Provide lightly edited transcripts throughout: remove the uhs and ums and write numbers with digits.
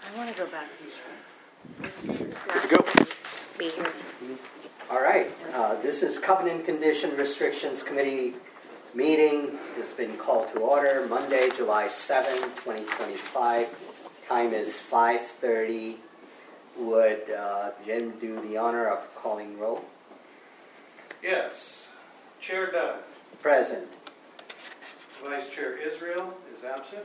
I want to go back to Eastern. Good to go. Be here. All right. This is Covenant Condition Restrictions Committee meeting. It's been called to order Monday, July 7, 2025. Time is 5:30. Would Jim do the honor of calling roll? Yes. Chair Doug. Present. Vice Chair Israel is absent.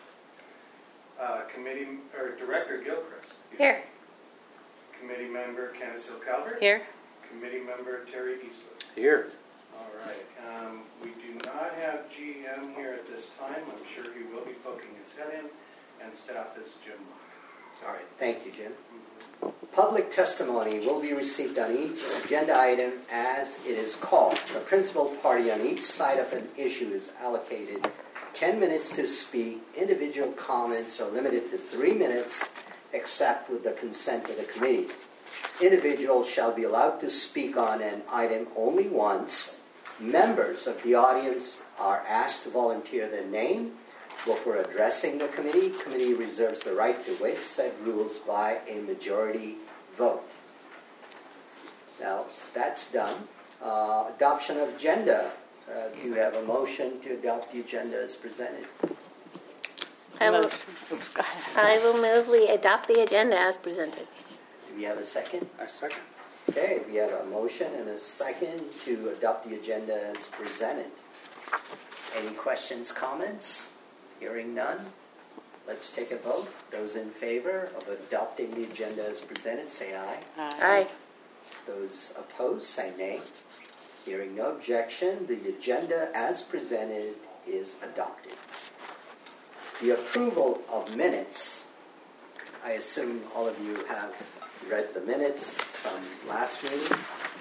Director Gilchrist. Here. Committee member Candace Hill Calvert. Here. Committee member Terry Eastwood. Here. All right. We do not have GM here at this time. I'm sure he will be poking his head in. And staff is Jim Mock. All right. Thank you, Jim. Public testimony will be received on each agenda item as it is called. The principal party on each side of an issue is allocated 10 minutes to speak. Individual comments are limited to 3 minutes, except with the consent of the committee. Individuals shall be allowed to speak on an item only once. Members of the audience are asked to volunteer their name before addressing the committee. Committee reserves the right to waive said rules by a majority vote. Now, that's done. Adoption of agenda. Do you have a motion to adopt the agenda as presented? I will move we adopt the agenda as presented. Do we have a second? I second. Okay, we have a motion and a second to adopt the agenda as presented. Any questions, comments? Hearing none. Let's take a vote. Those in favor of adopting the agenda as presented, say aye. Aye. Those opposed, say nay. Hearing no objection, the agenda as presented is adopted. The approval of minutes. I assume all of you have read the minutes from last meeting.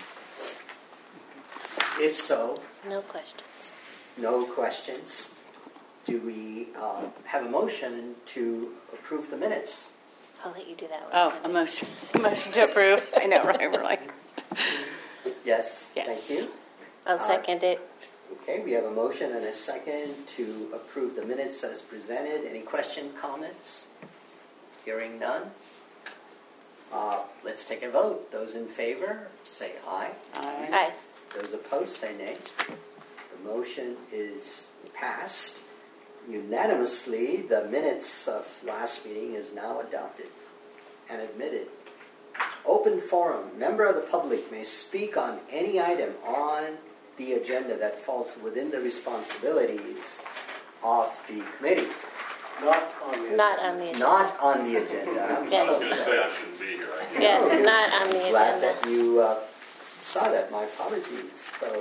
If so, No questions. no questions. Do we have a motion to approve the minutes? I'll let you do that one. Oh, a motion to approve. I know, right? We're like, Yes, Yes. thank you. I'll second it. Okay, we have a motion and a second to approve the minutes as presented. Any question, comments? Hearing none. Let's take a vote. Those in favor, say aye. Aye. Those opposed, say nay. The motion is passed unanimously. The minutes of last meeting is now adopted and admitted. Open forum. Member of the public may speak on any item on the agenda that falls within the responsibilities of the committee. Not on the Not on the agenda. Not on the agenda. I'm Yes. I was so going to sorry. say I shouldn't be here. Yes, not on the Glad agenda. that you saw that. My apologies. So,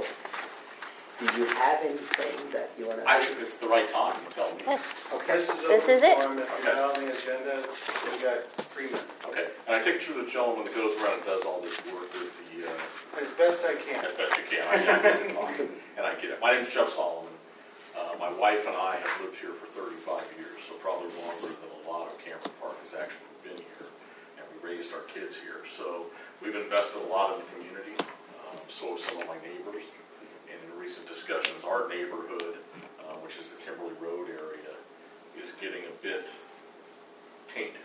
do you have anything that you want to... If it's the right time, you tell me. Yes. Okay. This is This open is it. forum. If you're not on the agenda, we've got 3 minutes. Okay. And I think you're the gentleman that goes around and does all this work with the, As best I can. as best you can. I know, and I get it. My name's Jeff Solomon. My wife and I have lived here for 35 years, so probably longer than a lot of Cameron Park has actually been here. And we raised our kids here. So we've invested a lot in the community. So have some of my neighbors. And in recent discussions, our neighborhood, which is the Kimberly Road area, is getting a bit tainted.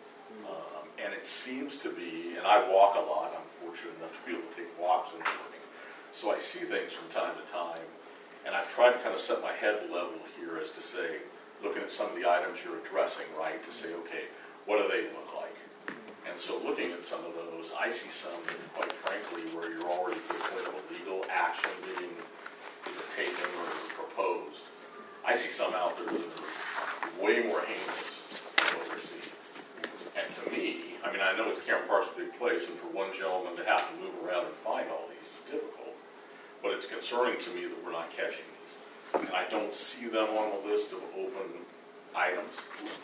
And it seems to be, and I walk a lot, I'm fortunate enough to be able to take walks in the morning, so I see things from time to time, and I've tried to kind of set my head level here as to say, looking at some of the items you're addressing, right, to say, okay, what do they look like? And so looking at some of those, I see some that, quite frankly, where you're already to the point of a legal action being either taken or proposed. I see some out there that are way more heinous than what we're seeing. And to me, I mean, I know it's Cameron Park's a big place, and for one gentleman to have to move around and find all these is difficult. But it's concerning to me that we're not catching these. And I don't see them on the list of open items.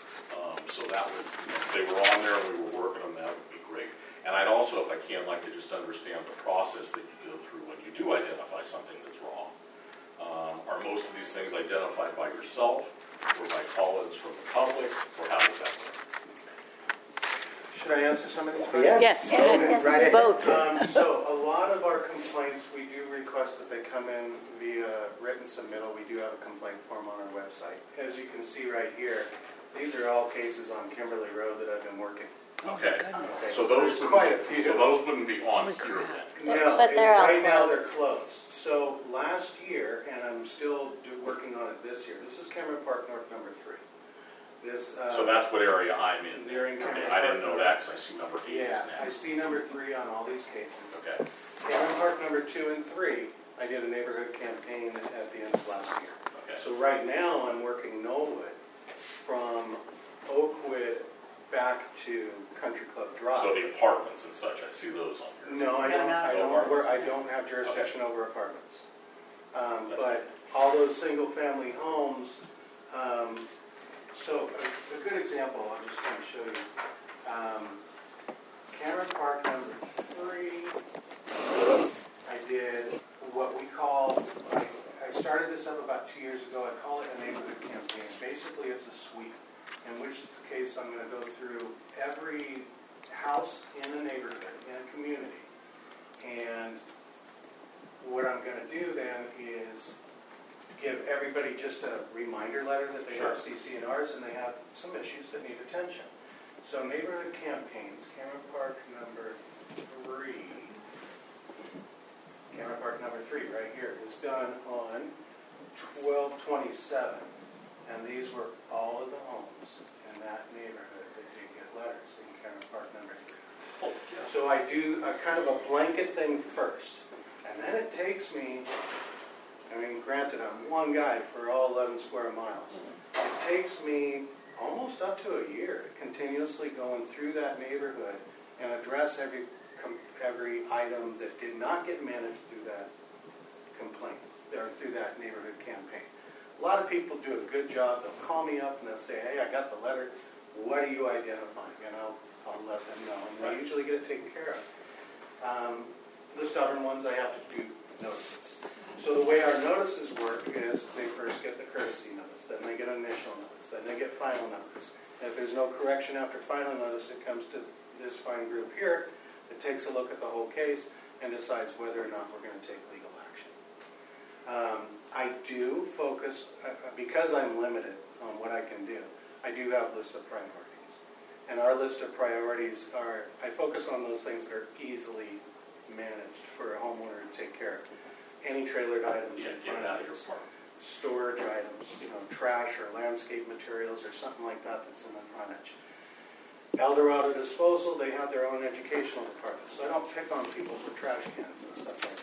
So that would, if they were on there and we were working on that, would be great. And I'd also, if I can, like to just understand the process that you go through when you do identify something that's wrong. Are most of these things identified by yourself, or by call-ins from the public, or how does that work? Should I answer some of these questions? yes, go Yes. ahead. Right ahead. Both. So a lot of our complaints, we do request that they come in via written submittal. We do have a complaint form on our website. As you can see right here, these are all cases on Kimberly Road that I've been working Okay, So those there's quite a wouldn't, few. so those wouldn't be on here crap. then. No, But they're all right now closed. they're closed. So last year, and I'm still working on it this year, this is Cameron Park North number 3. This, So that's what area I'm in. They're in Okay, Cameron I didn't Park. know that because I see number 8 is Yeah, I next. see number 3 on all these cases. Okay, Cameron Park number 2 and 3, I did a neighborhood campaign at the end of last year. okay. So right now, I'm working Knollwood from Oakwood back to Country Club Drive. So the apartments and such, I see those on here. No, I No, don't, no. I No don't, apartments. I don't have jurisdiction over apartments. That's But all those single-family homes, so a good example, I'll just kind of show you. Cameron Park number 3, I did what we call, I started this up about 2 years ago, I call it a neighborhood campaign. Basically, it's a sweep, in which case I'm going to go through every house in a neighborhood, in a community, and what I'm going to do then is give everybody just a reminder letter that they have CC&Rs and they have some issues that need attention. So neighborhood campaigns, Cameron Park number 3, Cameron Park number 3 right here, was done on 12/27, and these were all of the homes in that neighborhood that did get letters in Cameron Park number 3. Oh, yeah. So I do a kind of a blanket thing first, and then it takes me, I mean, granted, I'm one guy for all 11 square miles. It takes me almost up to a year continuously going through that neighborhood and address every item that did not get managed through that complaint, or through that neighborhood campaign. A lot of people do a good job. They'll call me up and they'll say, hey, I got the letter. What are you identifying? And I'll let them know. And they usually get it taken care of. The stubborn ones, I have to do notices. So the way our notices work is they first get the courtesy notice, then they get an initial notice, then they get final notice. And if there's no correction after final notice, it comes to this fine group here that takes a look at the whole case and decides whether or not we're going to take legal action. I do focus, because I'm limited on what I can do, I do have lists of priorities. And our list of priorities are, I focus on those things that are easily managed for a homeowner to take care of. Any trailered items in Get front it out of of your us, apartment. storage items, trash or landscape materials or something like that that's in the frontage. Eldorado Disposal, they have their own educational department, so I don't pick on people for trash cans and stuff like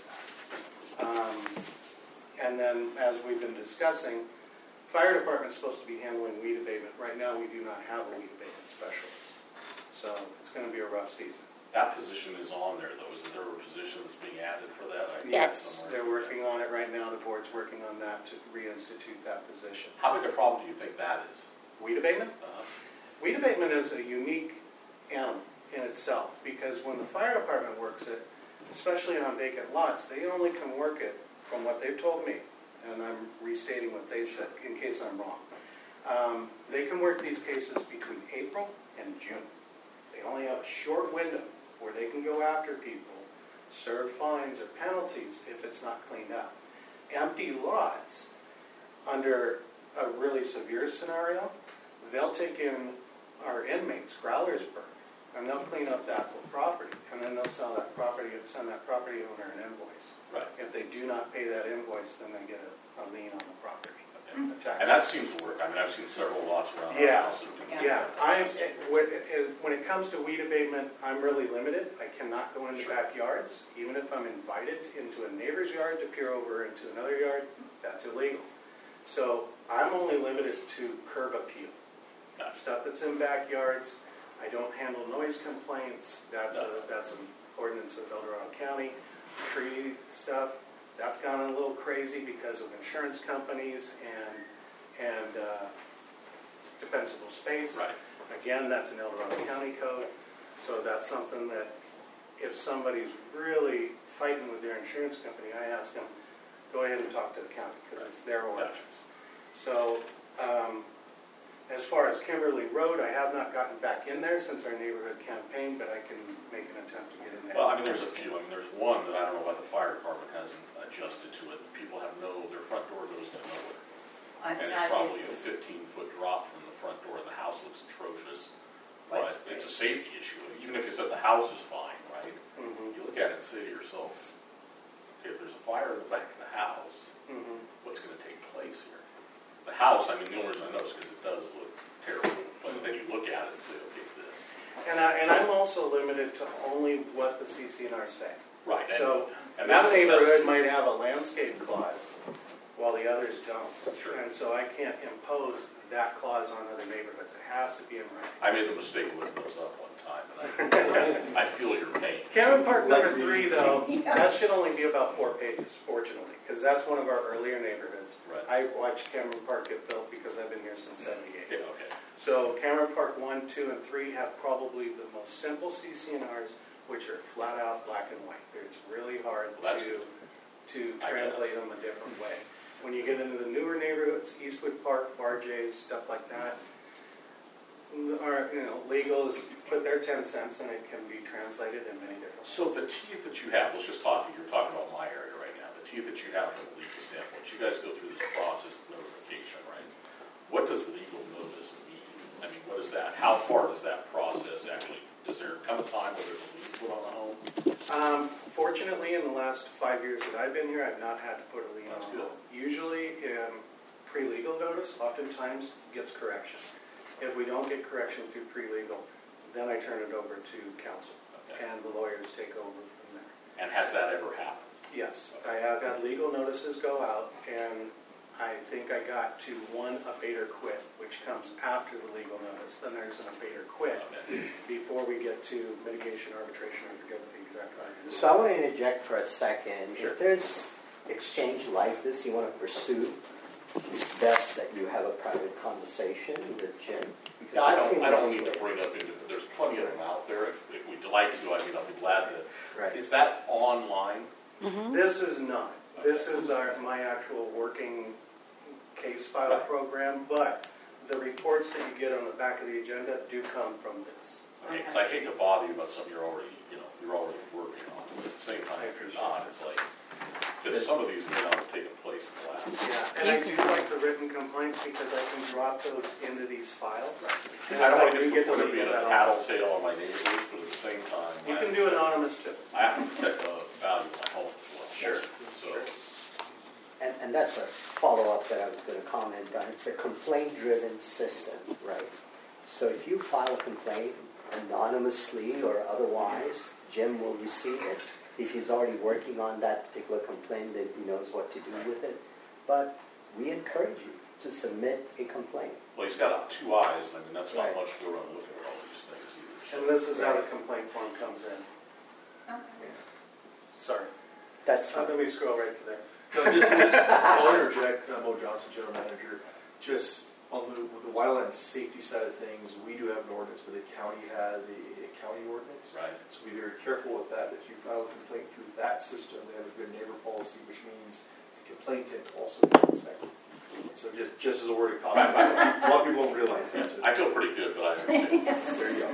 that. And then, as we've been discussing, fire department's supposed to be handling weed abatement. Right now, we do not have a weed abatement specialist, so it's going to be a rough season. That position is on there though. Isn't there a position that's being added for that? I Yes. somewhere. They're working on it right now. The board's working on that to reinstitute that position. How big a problem do you think that is? Weed abatement? Uh, Weed abatement is a unique animal in itself because when the fire department works it, especially on vacant lots, they only can work it from what they've told me, and I'm restating what they said in case I'm wrong. They can work these cases between April and June. They only have a short window where they can go after people, serve fines or penalties if it's not cleaned up. Empty lots, under a really severe scenario, they'll take in our inmates, Growlersburg, and they'll clean up that whole property, and then they'll sell that property and send that property owner an invoice. Right. If they do not pay that invoice, then they get a lien on the property. A tax. And that seems to work. I mean, I've seen several lots around our Yeah. house. that do Yeah, that. when it comes to weed abatement, I'm really limited. I cannot go into backyards. Even if I'm invited into a neighbor's yard to peer over into another yard, that's illegal. So I'm only limited to curb appeal. Stuff that's in backyards, I don't handle noise complaints. That's an ordinance of El Dorado County. Tree stuff, that's gone a little crazy because of insurance companies and defensible space. Right. Again, that's an El Dorado County code, so that's something that if somebody's really fighting with their insurance company, I ask them, go ahead and talk to the county because it's their ordinance. So as far as Kimberly Road, I have not gotten back in there since our neighborhood campaign, but I can make an attempt to get in there. Well, I mean, there's a few. I mean, there's one that I don't know why the fire department hasn't adjusted to it. People have their front door goes to nowhere. And it's probably a 15-foot drop from the front door. The house looks atrocious. But it's a safety issue. Even if it's a house is fine, right? Mhm. You look at it and say to yourself, okay, if there's a fire in the back of the house, Mhm. what's going to take place here? The house, I mean, the only reason I know is because it does look terrible, but then you look at it and say, okay, this. And I'm also limited to only what the CCNR say. Right. So and that that's neighborhood might have a landscape clause, while the others don't. Sure. And so I can't impose that clause on other neighborhoods. It has to be in writing. I made the mistake of looking those up one time, and I feel your pain. Cameron Park number 3, though, that should only be about 4 pages, fortunately, because that's one of our earlier neighborhoods. Right. I watched Cameron Park get built because I've been here since '78. Yeah, okay. So Cameron Park 1, 2, and 3 have probably the most simple CCNRs, which are flat out black and white. It's really hard Well, that's to translate them a different way. When you get into the newer neighborhoods, Eastwood Park, Bar J's, stuff like that, or, legals put their 10 cents and it can be translated in many different ways. So the teeth that you have, let's just talk, you're talking about my area right now, the teeth that you have from a legal standpoint, you guys go through this process of notification, right? What does legal notice mean? I mean, what is that? How far does that process actually, does there come a time where there's a lien put on the home? Fortunately, in the last 5 years that I've been here, I've not had to put a lien on That's it. good. Usually, pre-legal notice oftentimes gets correction. If we don't get correction through pre-legal, then I turn it over to council, Okay. and the lawyers take over from there. And has that ever happened? Yes, I have had legal notices go out, and I think I got to one abater quit, which comes after the legal notice. Then there's an abater quit Okay. before we get to mitigation arbitration. I forget what the exact word is. So I want to interject for a second. Sure. If there's exchange like this you want to pursue, it's best that you have a private conversation with Jim. Yeah, I don't need to bring up, there's plenty of them out there. If we'd like to, I mean, I'll be glad to. Right. Is that online? This is not. This is my actual working case file Right. program, but the reports that you get on the back of the agenda do come from this. Okay, because I hate to bother you about something you're already working on. But at the same time, if you're not, it's like, because some of these may not have taken place in the last. Yeah, and I do like the written complaints because I can drop those into these files. And I don't want if to do get to leave being a that on. tattletale on my neighbors, but at the same time, You can do anonymous too. I have to protect the value of my home as well. Sure. So, And that's a follow-up that I was going to comment on. It's a complaint-driven system, right? So if you file a complaint anonymously or otherwise, Jim will receive it. If he's already working on that particular complaint, then he knows what to do with it. But we encourage you to submit a complaint. well, he's got 2 eyes, and I mean, that's not Right. much to go around looking at all these things either. So. And this is how the complaint form comes in. Sorry. That's fine. Let me scroll right to there. No, I'll interject, Bo Johnson, General Manager. Just on the wildland safety side of things, we do have an ordinance, but the county has a county ordinance. Right. So be very careful with that. If you file a complaint through that system, they have a good neighbor policy, which means the complainant also gets inspected. So just as a word of caution, a lot of people don't realize that. I feel pretty good, but I understand. There you go.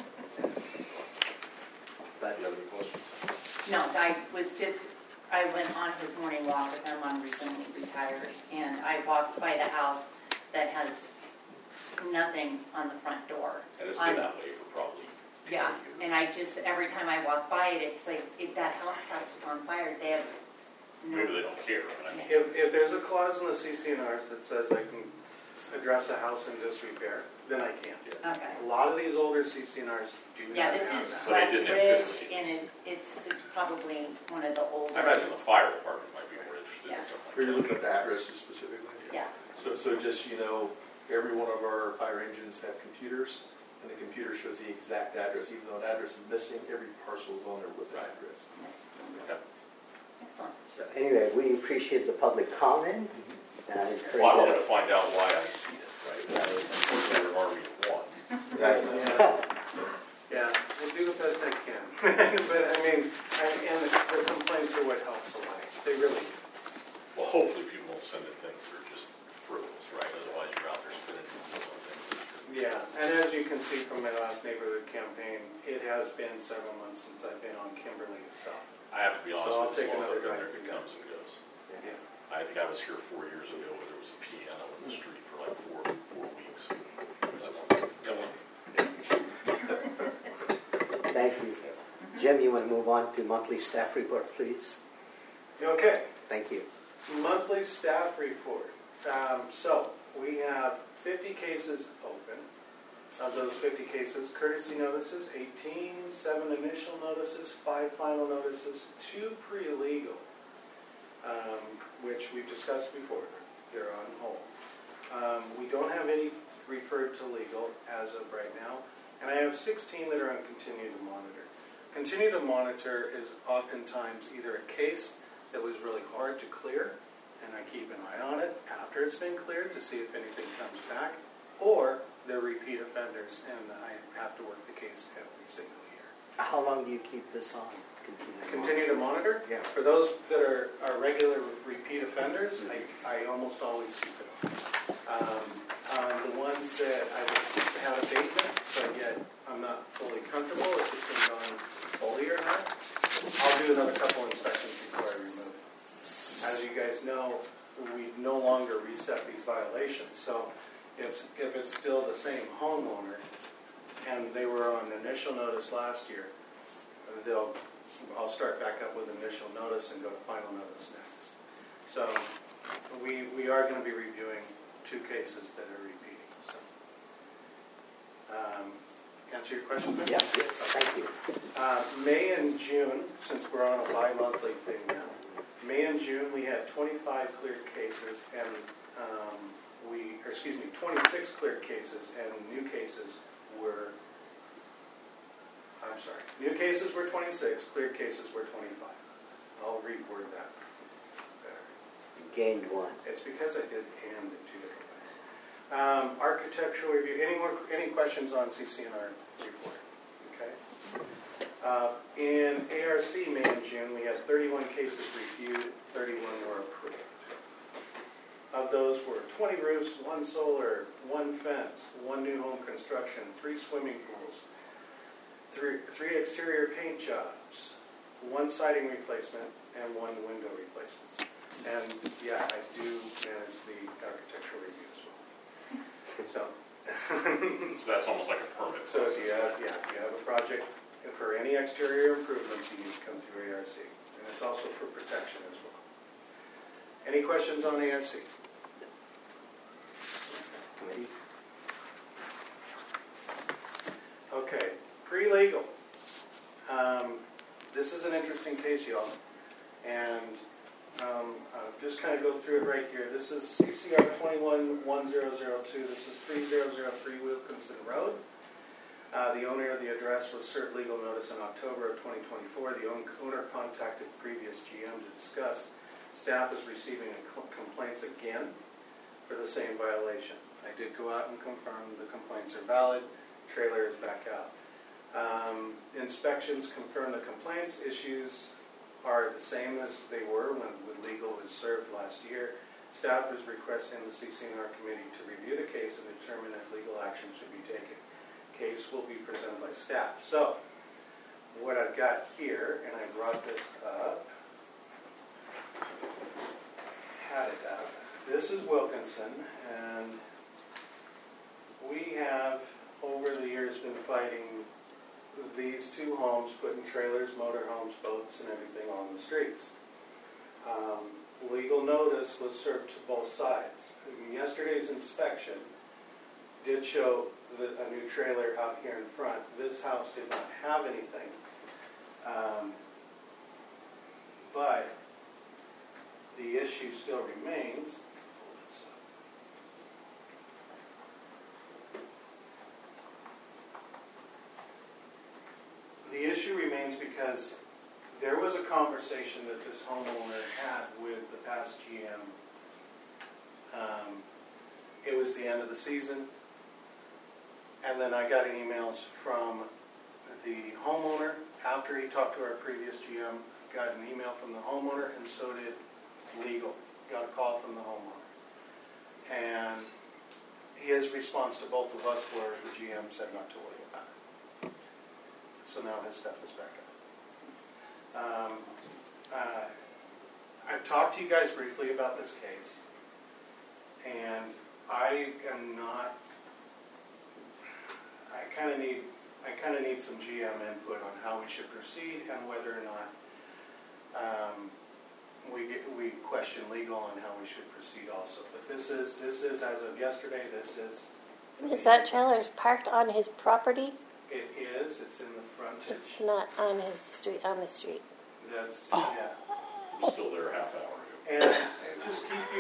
But Do you have any questions? No, I went on his morning walk with him. I'm recently retired, and I walked by the house that has nothing on the front door. And it's been that way for probably 10 Yeah, years. and every time I walk by it, it's like, if that house catches on fire, they have no... Maybe they don't care, but I mean, If there's a clause in the CCNRs that says I can address a house in disrepair, then I can. Okay. A lot of these older CCNRs do Yeah, not this have is that. But I West didn't Ridge, anticipate. and it's probably one of the older... I imagine the fire department might be more interested in Yeah. something Are you like looking at the addresses specifically? Yeah. So just so you know, every one of our fire engines have computers, and the computer shows the exact address. Even though an address is missing, every parcel is on there with the address. that. Excellent. so anyway, we appreciate the public comment, and I encourage Well, I wanted that. to find out why I see it, right? Unfortunately, there are only one. Right. Yeah, we'll do the best I can. But I mean, and the complaints are what helps a lot. They really do. Well, hopefully people won't send in things that are just frivolous, right? Otherwise, you're out there spending money on things. Yeah, and as you can see from my last neighborhood campaign, it has been several months since I've been on Kimberly itself. I have to be honest So I'll with you, take as long as I've another been there, bite it to comes and goes. Yeah. I think I was here 4 years ago where there was a piano in the street for like four weeks. Come on. Thank you. Jim, you want to move on to monthly staff report, please? Okay, Thank you. monthly staff report. So we have 50 cases open. Of those 50 cases, courtesy notices, 18, 7 initial notices, 5 final notices, 2 pre-legal, which we've discussed before. They're on hold. We don't have any referred to legal as of right now, and I have 16 that are on continue to monitor. Continue to monitor is oftentimes either a case that was really hard to clear, and I keep an eye on it after it's been cleared to see if anything comes back, or they're repeat offenders, and I have to work the case every single year. How long do you keep this on? Continue to monitor? Yeah. For those that are regular repeat offenders, I almost always keep it on. The ones that I have abatement, but yet I'm not fully comfortable if it's been gone fully or not, I'll do another couple inspections before I remove it. As you guys know, we no longer reset these violations, so if it's still the same homeowner and they were on initial notice last year, I'll start back up with initial notice and go to final notice next. So we are going to be reviewing 2 cases that are repeating. So, answer your question? Yes, thank you. May and June, since we're on a bi-monthly thing now, May and June we had 25 cleared cases and 26 cleared cases, and new cases were 26, cleared cases were 25. I'll reword that better. You gained 1. It's because I did and in 2 different ways. Architectural review. Any questions on CCNR report? Okay. In ARC, May and June, we had 31 cases reviewed, 31 were approved. Of those were 20 roofs, 1 solar, 1 fence, 1 new home construction, 3 swimming pools, 3 exterior paint jobs, 1 siding replacement, and 1 window replacement. And yeah, I do manage the architectural review as well. So that's almost like a permit. So if you have a project for any exterior improvements, you need to come through ARC, and it's also for protection as well. Any questions on ARC? Committee? Okay, pre-legal. This is an interesting case, y'all, and I'll just kind of go through it right here. This is CCR 211002. This is 3003 Wilkinson Road. The owner of the address was served legal notice in October of 2024. The owner contacted previous GM to discuss. Staff is receiving complaints again for the same violation. I did go out and confirm the complaints are valid. Trailer is back out. Inspections confirm the complaints. Issues are the same as they were when legal was served last year. Staff is requesting the CCNR committee to review the case and determine if legal action should be taken. Case will be presented by staff. So, what I've got here, and I brought this up, had it up. This is Wilkinson, and we have, over the years, been fighting these 2 homes, putting trailers, motorhomes, boats, and everything on the streets. Legal notice was served to both sides. Yesterday's inspection did show a new trailer out here in front. This house did not have anything. But the issue still remains. The issue remains because there was a conversation that this homeowner had with the past GM. It was the end of the season. And then I got emails from the homeowner after he talked to our previous GM. Got an email from the homeowner, and so did legal. Got a call from the homeowner. And his response to both of us were the GM said not to worry about it. So now his stuff is back up. I've talked to you guys briefly about this case, and I I kind of need some GM input on how we should proceed and whether or not we question legal on how we should proceed also. But this is as of yesterday. Is that trailer parked on his property? It is. It's in the frontage. It's not on his street. On the street. That's I was still there a half hour ago. And just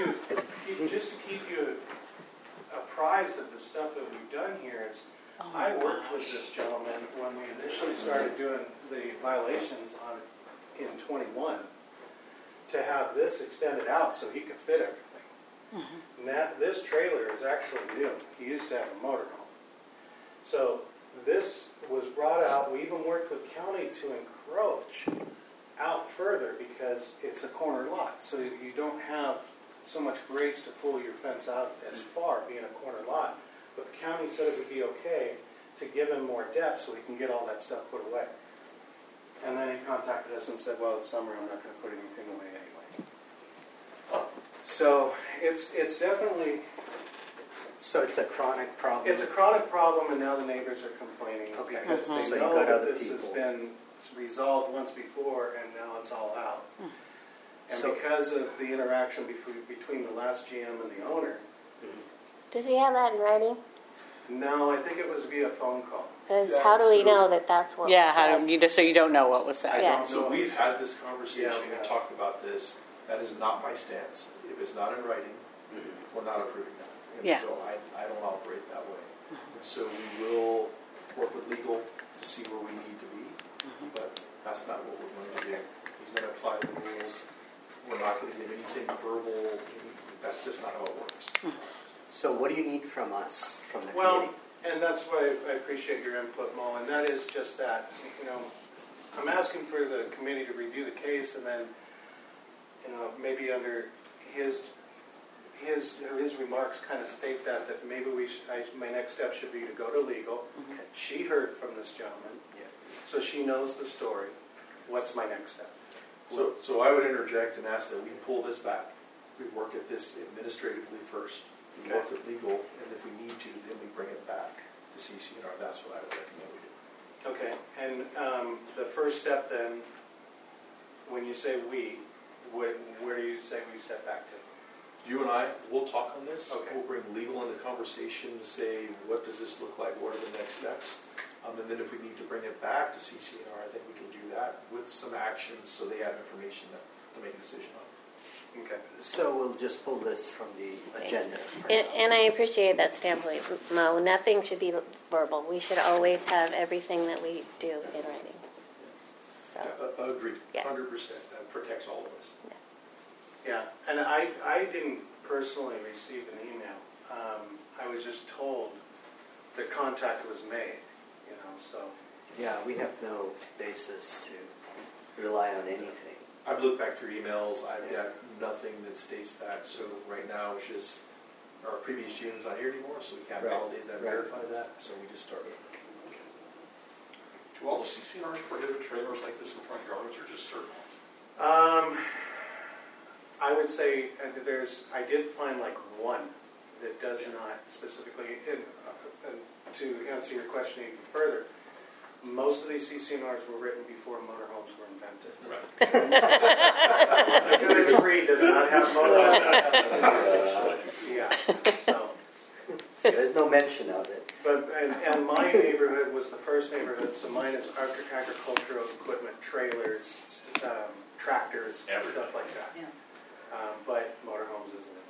to keep you apprised of the stuff that we've done here is, I worked with this gentleman when we initially started doing the violations in 21 to have this extended out so he could fit everything. Now, this trailer is actually new. He used to have a motorhome. So this was brought out. We even worked with county to encroach out further because it's a corner lot. So you don't have so much grace to pull your fence out as far, being a corner lot. But the county said it would be okay to give him more depth so he can get all that stuff put away. And then he contacted us and said, well, it's summer, I'm not going to put anything away anyway. So it's definitely... So it's a chronic problem? It's a chronic problem, and now the neighbors are complaining because they know that this has been resolved once before, and now it's all out. And because of the interaction between the last GM and the owner... Does he have that in writing? No, I think it was via phone call. Because how do we know that that's what? Yeah, how do you just so you don't know what was said? Yeah. So we've had this conversation Yeah. and talked about this. That is not my stance. If it's not in writing, we're not approving that. And Yeah. so I don't operate that way. And so we will work with legal to see where we need to be, but that's not what we're going to do. He's going to apply the rules. We're not going to give anything verbal. That's just not how it works. So what do you need from us, from the Well, committee? and that's why I appreciate your input, Mo, and that is just that, I'm asking for the committee to review the case and then, maybe under his remarks kind of state that maybe my next step should be to go to legal. Okay. She heard from this gentleman, so she knows the story. What's my next step? So I would interject and ask that we pull this back. We work at this administratively first. We work with legal, and if we need to, then we bring it back to CCNR. That's what I would recommend we do. Okay, and the first step then, when you say we, where do you say we step back to? You and I, we'll talk on this. Okay. We'll bring legal into conversation to say, what does this look like? What are the next steps? And then if we need to bring it back to CCNR, I think we can do that with some actions so they have information to make a decision on. Okay. So we'll just pull this from the agenda. for And, now. and I appreciate that standpoint, Mo. Nothing should be verbal. We should always have everything that we do in writing. So, Agreed, Yeah. 100%. That protects all of us. Yeah, and I didn't personally receive an email. I was just told that contact was made, so. Yeah, we have no basis to rely on anything. I've looked back through emails. I've got nothing that states that. So right now it's just our previous GM's not here anymore, so we can't Right. validate that, Right. verify that. So we just started. Do all the CCNRs prohibit trailers like this in front yards or just certain ones? I would say I did find like one that does not specifically, to answer your question even further, most of these CCNRs were written before motorhomes were invented. Right. Good Creed does not have motorhomes. Yeah, so. There's no mention of it. But, and my neighborhood was the first neighborhood, so mine is agricultural equipment, trailers, tractors, stuff like that. Yeah. But motorhomes isn't it.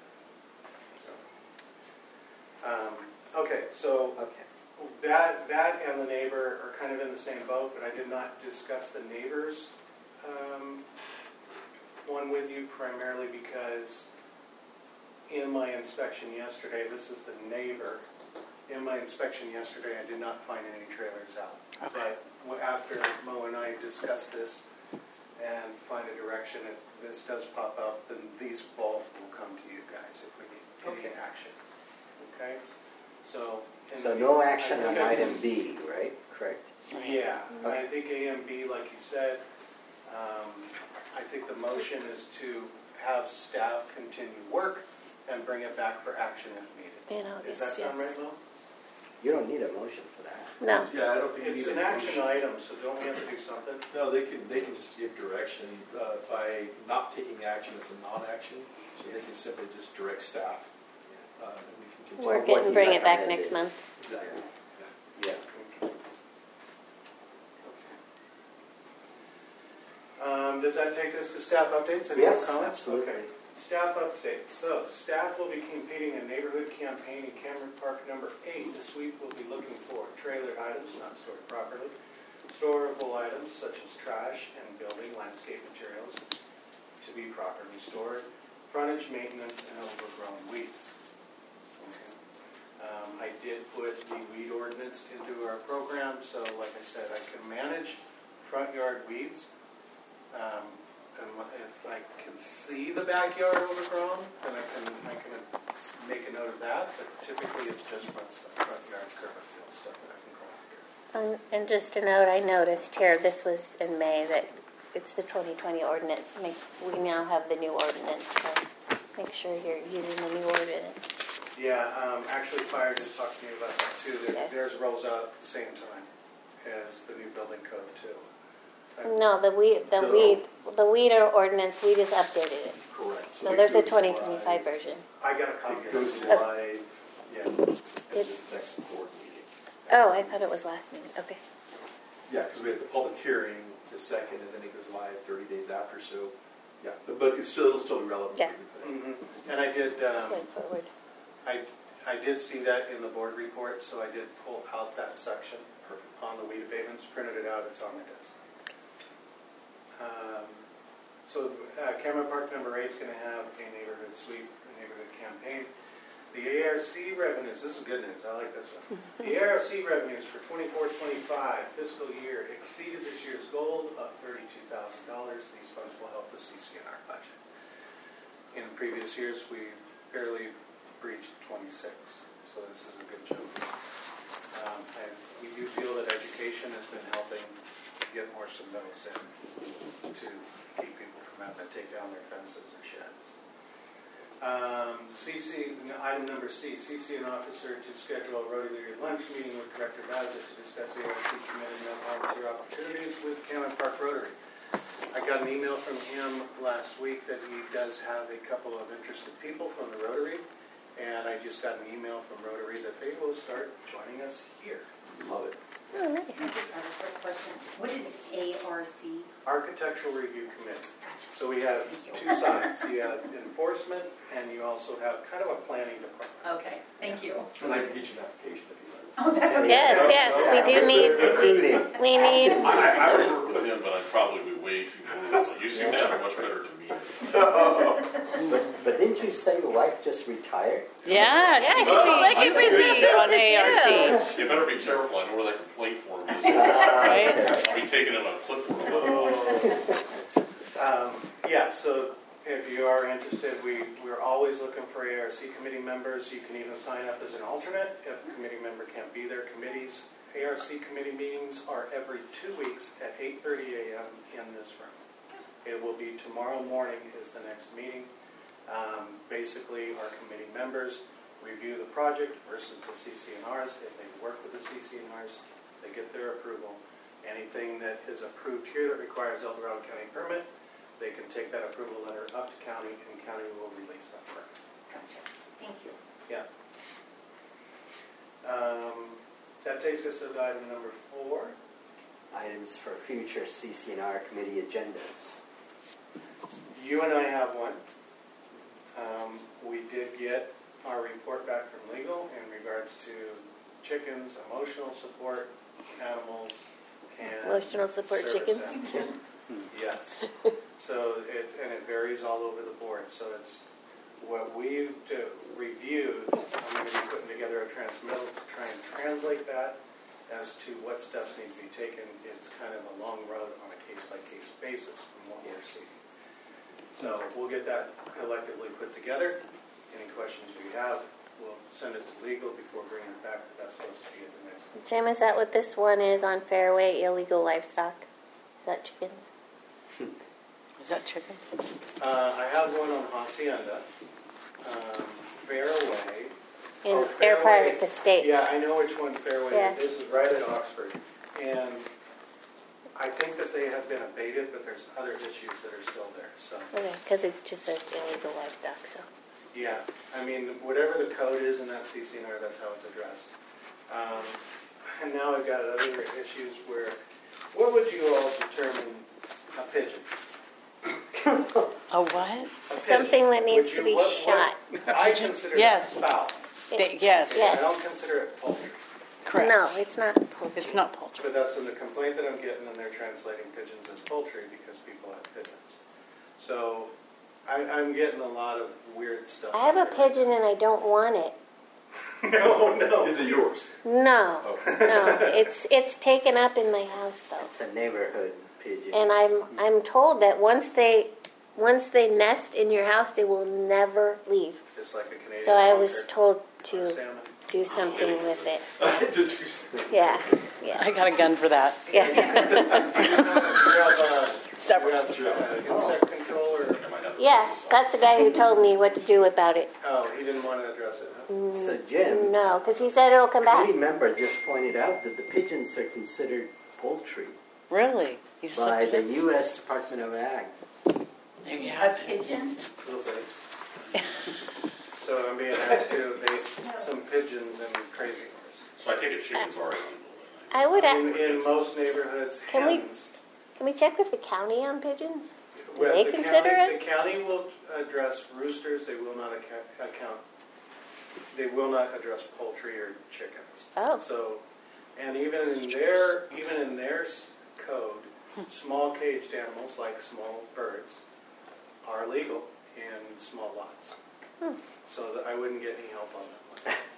So, okay, so Okay. that and the neighbor are kind of in the same boat, but I did not discuss the neighbor's one with you primarily because in my inspection yesterday, this is the neighbor. In my inspection yesterday, I did not find any trailers out. Okay. But after Mo and I discussed this and find a direction, if this does pop up, then these both will come to you guys if we need any action. Okay? So No action on item B, right? Correct. Yeah, I think A and B, like you said, I think the motion is to have staff continue work and bring it back for action if needed. in August, Does that sound yes. right, Mo? You don't need a motion for that. No. Yeah, I don't think you It's need an a action motion. item, so don't we have to do something? No, they can just give direction. By not taking action, it's a non-action, so they can simply just direct staff. And we can continue. Work what it and he bring it back recommended. next month. Exactly. Yeah. Does that take us to staff updates? Any Yes, more comments? absolutely. Okay. Staff updates. So, staff will be competing in neighborhood campaign in Cameron Park number 8. This week we'll be looking for trailer items not stored properly, storable items such as trash and building landscape materials to be properly stored, frontage maintenance, and overgrown weeds. Okay. I did put the weed ordinance into our program, so like I said, I can manage front yard weeds. And if I can see the backyard overgrown, then I can make a note of that. But typically, it's just front yard curb and field stuff that I can go after. And just a note, I noticed here, this was in May, that it's the 2020 ordinance. We now have the new ordinance, so make sure you're using the new ordinance. Yeah, actually, Fire just talked to me about that too. Okay. Theirs rolls out at the same time as the new building code too. No, the weed ordinance, we just updated it. Correct. So it there's a goes 2025 live- version. I got a copy It of goes it. live, yeah, It- at this next board meeting. Oh, I thought it was last meeting. Okay. Yeah, because we have the public hearing the second, and then it goes live 30 days after, so, yeah. But it'll still be relevant. Yeah. for everybody. And I did. Going forward. I did see that in the board report, so I did pull out that section on the weed abatements, printed it out, it's on my desk. Cameron Park number 8 is going to have a neighborhood sweep, a neighborhood campaign. The ARC revenues, this is good news, I like this one. The ARC revenues for 24-25 fiscal year exceeded this year's goal of $32,000. These funds will help the CCNR budget. In previous years, we barely breached 26, so this is a good jump. And we do feel that education has been helping get more submittals in to keep people from having to take down their fences or sheds. Item number C, CC and officer to schedule a Rotary lunch meeting with Director Bassett to discuss ARC committed no volunteer opportunities with Cameron Park Rotary. I got an email from him last week that he does have a couple of interested people from the Rotary, and I just got an email from Rotary that they will start joining us here. Love it. Oh, nice. I just have a quick question. What is ARC? Architectural Review Committee. So we have two sides. You have enforcement, and you also have kind of a planning department. Okay, thank you. And I can get you an application if you like. Oh, that's okay. Yes, we do need, we need, I would work with him, but I'd probably be way too brutal. You seem to have a much better demeanor. But didn't you say your wife just retired? Yeah, she should be looking for something on to ARC. You better be careful, I know where that complaint form is. Right? I'll be taking it on a clipboard. So if you are interested, we're always looking for ARC committee members. You can even sign up as an alternate if a committee member can't be there. ARC committee meetings are every 2 weeks at 8:30 a.m. in this room. It will be tomorrow morning is the next meeting. Basically, our committee members review the project versus the CCNRs. If they work with the CCNRs, they get their approval. Anything that is approved here that requires El Dorado County permit, they can take that approval letter up to county, and county will release that permit. Gotcha. Thank you. Yeah. That takes us to item number 4. Items for future CCNR committee agendas. You and I have one. We did get our report back from legal in regards to chickens, emotional support animals, and Emotional support service chickens. animals. Yes. So it varies all over the board. So it's what we've reviewed. I'm going to be putting together a transmittal to try and translate that as to what steps need to be taken. It's kind of a long road on a case-by-case basis from what we're seeing. So we'll get that collectively put together. Any questions we have, we'll send it to legal before bringing it back. But that's supposed to be at the next one. Jim, is that what this one is on Fairway, illegal livestock? Is that chickens? Is that chickens? I have one on Hacienda. Fairway in Oh, Fair Park Fairway. at the state. Yeah, I know which one Fairway Yeah. is. This is right at Oxford. And I think that they have been abated, but there's other issues that are still there, so. Okay, because it just says illegal livestock, so. Yeah, I mean, whatever the code is in that CCNR, that's how it's addressed. And now I've got other issues where, what would you all determine a pigeon? A what? A pigeon. Something that needs Would to you- be what- shot. I consider Yes. that fowl. Yes, Yes. I don't consider it poultry. correct. No, it's not poultry. It's not poultry. But that's in the complaint that I'm getting, and they're translating pigeons as poultry because people have pigeons. So I'm getting a lot of weird stuff. I have a pigeon and I don't want it. No. Is it yours? No, Oh. no, it's taken up in my house though. It's a neighborhood pigeon. And I'm told that once they nest in your house, they will never leave. Just like a Canadian So I was vulture told or to salmon. do something with it. To do something. Yeah, yeah, I got a gun for that. yeah. Do you have Several. insect control or? Yeah, that's the guy who told me what to do about it. Oh, he didn't want to address it, huh? So Jim, No, because he said it'll come back. committee member just pointed out that the pigeons are considered poultry Really? You by such the a... U.S. Department of Ag. There you A have it. pigeon? Little things. So I'm being asked to abate some pigeons and crazy horse. So I take it chickens are illegal. I would. In most neighborhoods, Can we- hens. Can we check with the county on pigeons? Do Well, they the consider county- it? The county will address roosters, they will not they will not address poultry or chickens. Oh. So, and even in their code, small caged animals like small birds are legal in small lots. So that I wouldn't get any help on that one.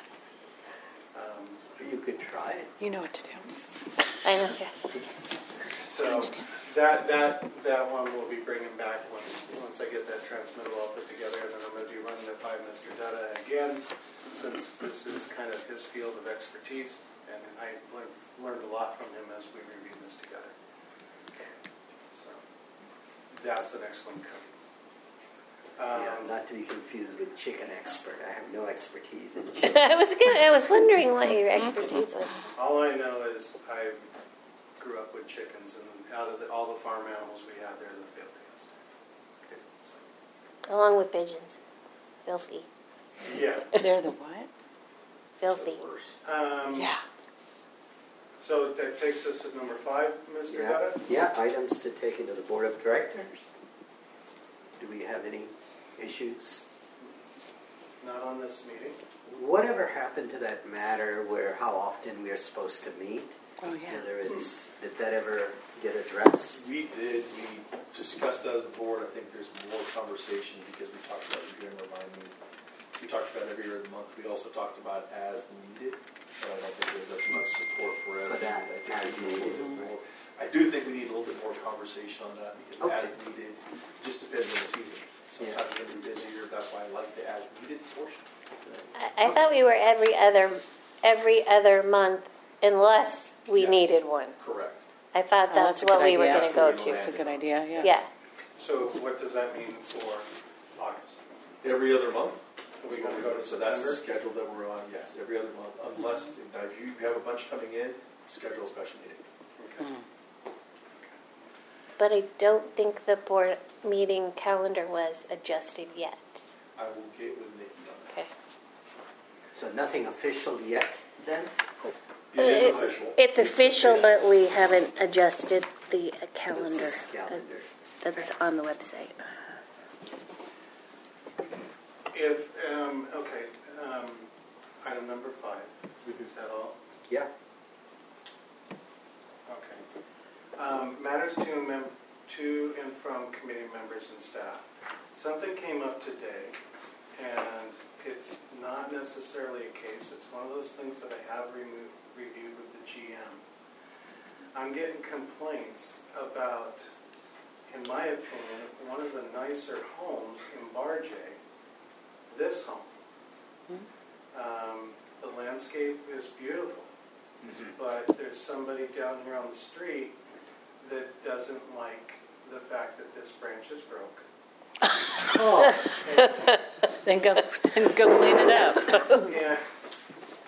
You could try it. You know what to do. I know. Yeah. So that one we'll be bringing back once I get that transmittal all put together, and then I'm going to be running it by Mr. Dutta again, since this is kind of his field of expertise, and I learned a lot from him as we reviewed this together. So that's the next one coming. Not to be confused with chicken expert. I have no expertise in chicken. I was wondering what your expertise was. All I know is I grew up with chickens, and out of all the farm animals we have, they're the filthiest. Along with pigeons. Filthy. Yeah. They're the what? Filthy. Yeah. So that takes us to number 5, Mr. Yeah. Dutta. Yeah, items to take into the Board of Directors. Do we have any issues? Not on this meeting. Whatever happened to that matter where how often we are supposed to meet? Oh, yeah. Whether did that ever get addressed? We did. We discussed that at the board. I think there's more conversation because we talked about, you're going to remind me, we talked about every other month. We also talked about as needed, but I don't think there's as much support for as For that, needed. I as think we need a little needed. bit more. I do think we need a little bit more conversation on that because Okay. as needed just depends on the season. Sometimes it's going to be busier. That's why I like the as needed portion. I thought we were every other month unless we Yes. needed one. Correct. I thought Oh, that's that's a what good we were idea. going to go That's to. That's a good idea, yes. Yeah. So what does that mean for August? Every other month? Are we going to go to So that's the September? schedule that we're on, yes, every other month, unless, now if you have a bunch coming in, schedule a special meeting. Okay. But I don't think the board meeting calendar was adjusted yet. I will get with Nikki on that. Okay. So nothing official yet then? It is official. It's official, but we haven't adjusted the calendar This calendar. that's on the website. If, okay, item number 5, is that all? Yeah. Okay. Matters to and from committee members and staff. Something came up today, and it's not necessarily a case. It's one of those things that I have reviewed with the GM. I'm getting complaints about, in my opinion, one of the nicer homes in Barjay, this home. The landscape is beautiful, but there's somebody down here on the street that doesn't like the fact that this branch is broke. Oh, Then go clean it up. Yeah,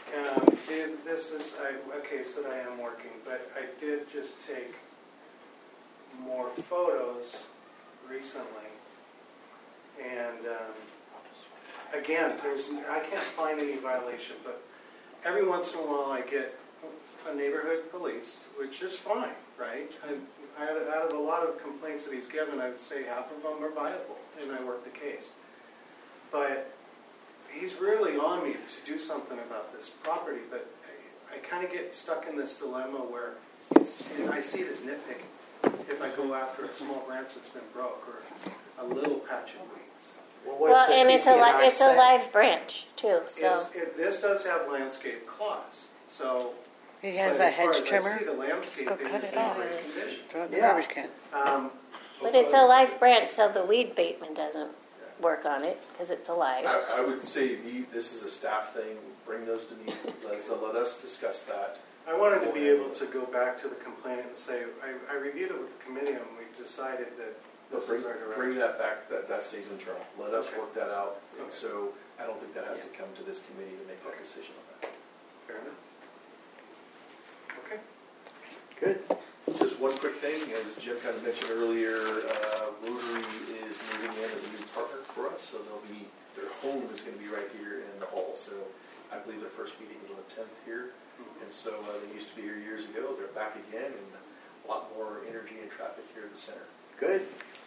This is a case that I am working, but I did just take more photos recently. And again, I can't find any violation, but every once in a while I get a neighborhood police, which is fine, right? Out of a lot of complaints that he's given, I would say half of them are viable, and I work the case. But he's really on me to do something about this property, but I kind of get stuck in this dilemma where and I see it as nitpicking. If I go after a small branch that's been broke or a little patch of weeds. What if the and CCNR it's a said- live branch too, so. This does have landscape clause, so. He has but a as far hedge as I trimmer. see, the Just landscaping go cut is it in off. great condition. Throw it in the Yeah. garbage can. But it's a live branch, so the weed baitman doesn't work on it because it's alive. I would say this is a staff thing. Bring those to me. Let us discuss that. I wanted to be able to go back to the complainant and say, I reviewed it with the committee and we decided that this is our direction. Bring that back. That stays internal. Let us Okay. work that out. And Okay. so I don't think that has to come to this committee to make that decision on that. Fair enough. Okay. Good. Just one quick thing, as Jim kind of mentioned earlier, Rotary is moving in as a new partner for us, so their home is going to be right here in the hall. So I believe their first meeting is on the 10th here, and so they used to be here years ago. They're back again, and a lot more energy and traffic here at the center. Good.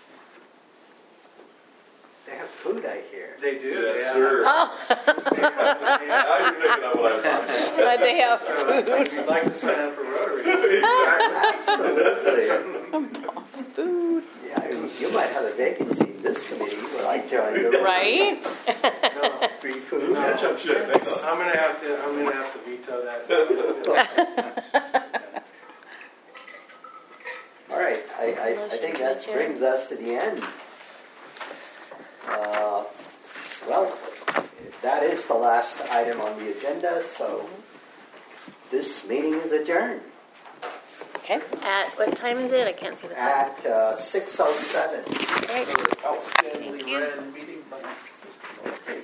They have food, I hear. They do. Yes, they have- sir. Oh, Now you're picking up what I thought. but they have So, food. if you'd like to sign up for Rotary. Absolutely. Food. Yeah, you might have a vacancy in this committee where I join the Right? No, free food. Catch up shit. Thanks. I'm gonna have to veto that. All right, I Motion think to that adjourn. brings us to the end. Well, that is the last item on the agenda, so this meeting is adjourned Okay. At what time is it? I can't see the time. at 6:07. Right. Outstanding Ren meeting.